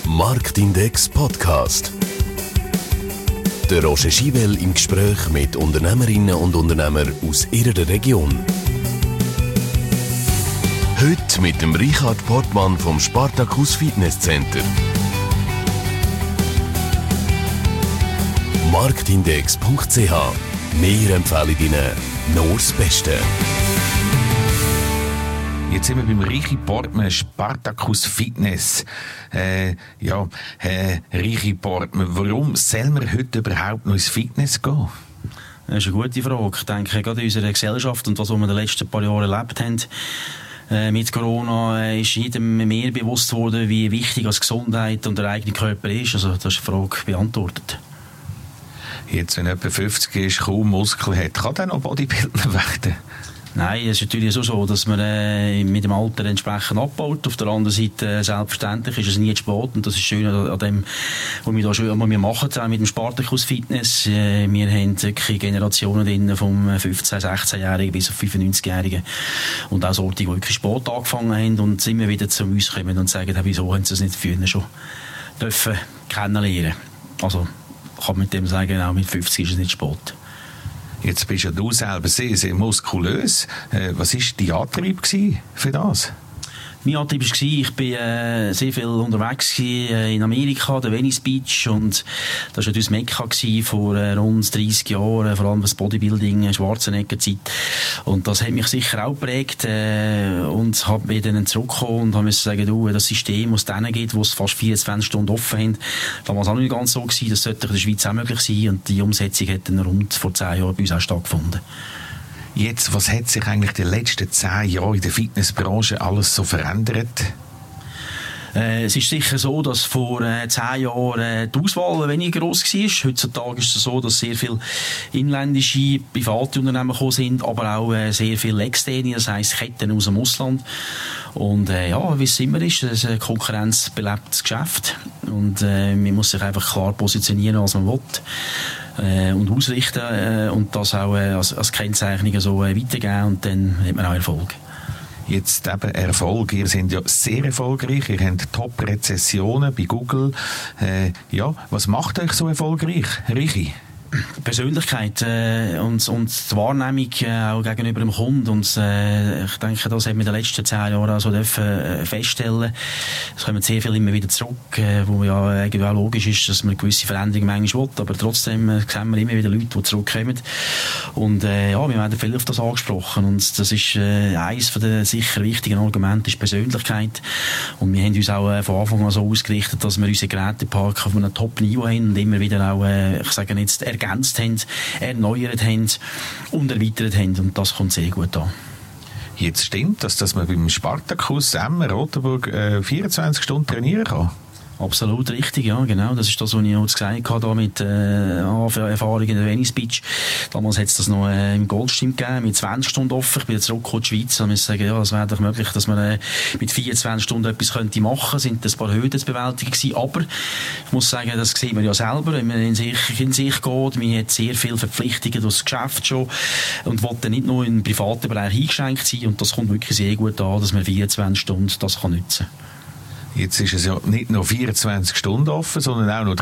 Marktindex Podcast. Der Roger Schibel im Gespräch mit Unternehmerinnen und Unternehmern aus ihrer Region. Heute mit dem Richard Portmann vom Spartacus Fitness Center. Marktindex.ch. Wir empfehlen Ihnen nur das Beste. Jetzt sind wir beim Richie Portmann, Spartacus Fitness. Richie Portmann, warum soll man heute überhaupt noch ins Fitness gehen? Das ist eine gute Frage. Ich denke, gerade in unserer Gesellschaft und was wir in den letzten paar Jahren erlebt haben, mit Corona ist jedem mehr bewusst worden, wie wichtig als Gesundheit und der eigene Körper ist. Also, das ist die Frage beantwortet. Jetzt, wenn jemand 50 ist, kaum Muskeln hat, kann der noch Bodybuilder werden? Nein, es ist natürlich so, dass man mit dem Alter entsprechend abbaut. Auf der anderen Seite, selbstverständlich ist es nie zu spät. Und das ist schön an dem, was wir da schon wir machen, auch mit dem Spartacus Fitness. Wir haben wirklich Generationen drin, vom 15-, 16-Jährigen bis auf 95-Jährigen. Und auch solche, die wirklich Sport angefangen haben und immer wieder zu uns kommen und sagen, wieso haben sie es nicht früher schon dürfen kennenlernen. Also, ich kann mit dem sagen, auch mit 50 ist es nicht spät. Jetzt bist ja du selber sehr, sehr muskulös. Was war dein Antrieb für das? Mein Antrieb war, ich war sehr viel unterwegs in Amerika, der Venice Beach, und das war natürlich Mekka vor rund 30 Jahren, vor allem das Bodybuilding, Schwarzenegger-Zeit. Und das hat mich sicher auch geprägt, und bin dann zurückgekommen und musste sagen, das System, das es denen gibt, wo es fast 24 Stunden offen haben, damals auch nicht ganz so gewesen, das sollte in der Schweiz auch möglich sein, und die Umsetzung hat dann rund vor 10 Jahren bei uns auch stattgefunden. Jetzt, was hat sich eigentlich in den letzten 10 Jahren in der Fitnessbranche alles so verändert? Es ist sicher so, dass vor 10 Jahren die Auswahl weniger gross war. Heutzutage ist es so, dass sehr viele inländische, private Unternehmen gekommen sind, aber auch sehr viele externe, das heisst Ketten aus dem Ausland. Und wie es immer ist, das ist ein konkurrenzbelebtes Geschäft. Und man muss sich einfach klar positionieren, was man will. Und ausrichten und das auch als Kennzeichnung so weitergeben, und dann hat man auch Erfolg. Jetzt eben Erfolg. Ihr seid ja sehr erfolgreich. Ihr habt Top-Rezessionen bei Google. Was macht euch so erfolgreich, Richie? Persönlichkeit und die Wahrnehmung auch gegenüber dem Kunden, und ich denke, das haben wir in den letzten 10 Jahren also feststellen. Es kommen sehr viele immer wieder zurück, wo ja irgendwie auch logisch ist, dass man gewisse Veränderungen manchmal will, aber trotzdem sehen wir immer wieder Leute, die zurückkommen, und wir werden viel auf das angesprochen, und das ist eines der sicher wichtigen Argumente, ist Persönlichkeit, und wir haben uns auch von Anfang an so ausgerichtet, dass wir unsere Gerätepark auf einem Top-Niveau haben und immer wieder auch, ich sage jetzt, ergänzt haben, erneuert haben und erweitert haben, und das kommt sehr gut an. Jetzt stimmt das, dass man beim Spartacus Emmen Rotenburg 24 Stunden trainieren kann? Absolut richtig, ja, genau. Das ist das, was ich auch gesagt habe, mit Erfahrung in der Venice Beach. Damals hat es das noch im Goldstream gegeben, mit 20 Stunden offen. Ich bin jetzt zurückgekommen in die Schweiz, und muss sagen, es wäre doch möglich, dass man mit 24 Stunden etwas könnte machen. Es sind ein paar Hürden zu bewältigen gewesen, aber ich muss sagen, das sieht man ja selber, wenn man in sich geht. Man hat sehr viele Verpflichtungen durch das Geschäft schon und will dann nicht nur im privaten Bereich eingeschränkt sein, und das kommt wirklich sehr gut an, dass man 24 Stunden das kann nutzen kann. Jetzt ist es ja nicht nur 24 Stunden offen, sondern auch noch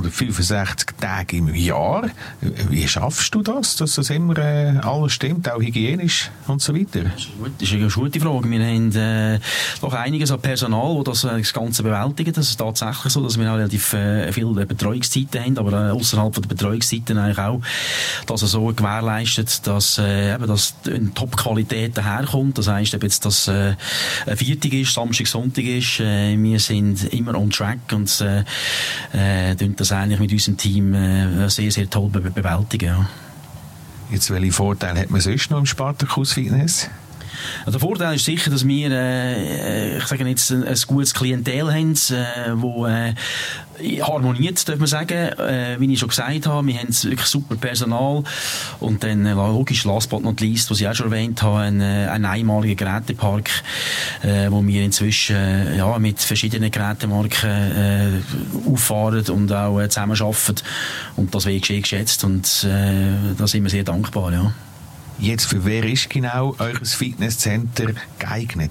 365 Tage im Jahr. Wie schaffst du das, dass das immer alles stimmt, auch hygienisch und so weiter? Das ist eine gute Frage. Wir haben doch einiges an Personal, das das Ganze bewältigt. Das ist tatsächlich so, dass wir auch relativ viele Betreuungszeiten haben, aber außerhalb der Betreuungszeiten eigentlich auch, dass er so gewährleistet, dass eine Top-Qualität daherkommt. Das heisst, ob jetzt das Viertag ist, Samstag, Sonntag ist, wir sind immer on track und tun das eigentlich mit unserem Team sehr, sehr toll bewältigen. Ja. Jetzt, welche Vorteile hat man sonst noch im Spartacus Fitness? Der Vorteil ist sicher, dass wir ich sage jetzt, ein gutes Klientel haben, wo harmoniert, darf man sagen. Wie ich schon gesagt habe, wir haben wirklich super Personal, und dann logisch, last but not least, was ich auch schon erwähnt habe, ein einmaliger Gerätepark, wo wir inzwischen mit verschiedenen Gerätemarken auffahren und auch zusammenarbeiten, und das wird geschätzt, und da sind wir sehr dankbar, ja. Jetzt, für wer ist genau euer Fitnesscenter geeignet?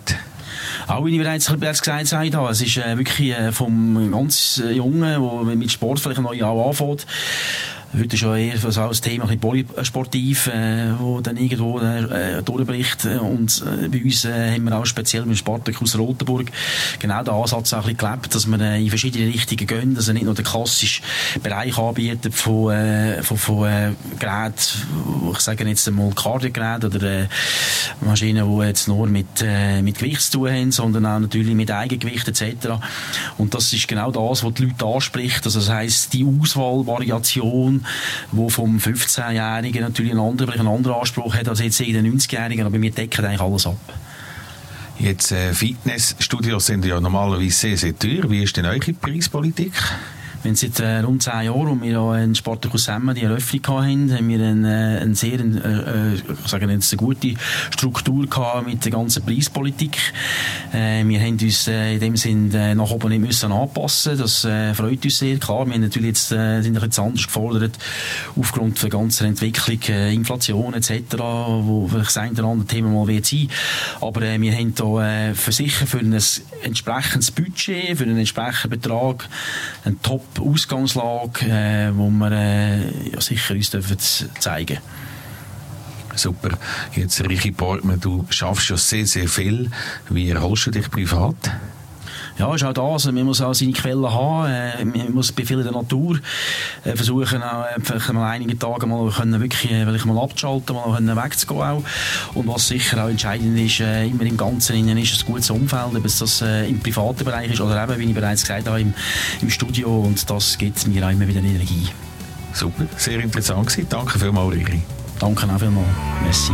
Auch wie ich bereits gesagt habe, es ist wirklich vom ganz Jungen, der mit Sport vielleicht neu anfängt. Heute ist ja eher so ein Thema ein bisschen polysportiv, wo dann irgendwo durchbricht. Und bei uns haben wir auch speziell mit Spartak aus Rotenburg genau den Ansatz auch ein bisschen gelebt, dass wir in verschiedene Richtungen gehen, dass er nicht nur den klassischen Bereich anbietet von Geräten, ich sage jetzt einmal Kardiogeräte oder Maschinen, die jetzt nur mit Gewicht zu tun haben, sondern auch natürlich mit Eigengewicht etc. Und das ist genau das, was die Leute anspricht. Also das heisst, die Auswahlvariation, wo vom 15-Jährigen natürlich einen anderen Anspruch hat als jetzt den 90-Jährigen, aber wir decken eigentlich alles ab. Jetzt Fitnessstudios sind ja normalerweise sehr, sehr teuer. Wie ist denn eure Preispolitik? Wir haben seit rund 10 Jahren, als wir in Spartak aus Emmen die Eröffnung hatten, haben wir eine sehr eine gute Struktur gehabt mit der ganzen Preispolitik. Wir haben uns in dem Sinn nach oben nicht müssen anpassen. Das freut uns sehr. Klar, wir haben natürlich jetzt, sind jetzt anders gefordert aufgrund der ganzen Entwicklung, Inflation etc., wo vielleicht das eine oder andere Thema mal wird sein. Aber wir haben da für ein entsprechendes Budget, für einen entsprechenden Betrag, einen Top-Ausgangslage, wo wir sicher uns dürfen zeigen. Super. Jetzt, Richie Portmann, du schaffst schon sehr, sehr viel. Wie erholst du dich privat? Ja, ist auch das. Man muss auch seine Quellen haben. Man muss bei viel in der Natur versuchen, auch vielleicht mal einige Tage mal wirklich mal abzuschalten, mal wegzugehen auch. Und was sicher auch entscheidend ist, immer im Ganzen ist ein gutes Umfeld, ob es das im privaten Bereich ist oder eben, wie ich bereits gesagt habe, im Studio. Und das gibt mir auch immer wieder Energie. Super, sehr interessant gewesen. Danke vielmals, Richi. Danke auch vielmals. Merci.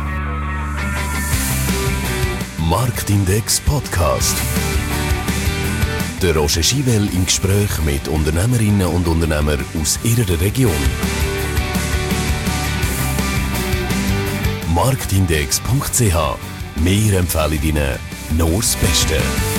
Marktindex Podcast. Der Roger Schivel im Gespräch mit Unternehmerinnen und Unternehmern aus ihrer Region. Marktindex.ch. Wir empfehlen Ihnen nur das Beste.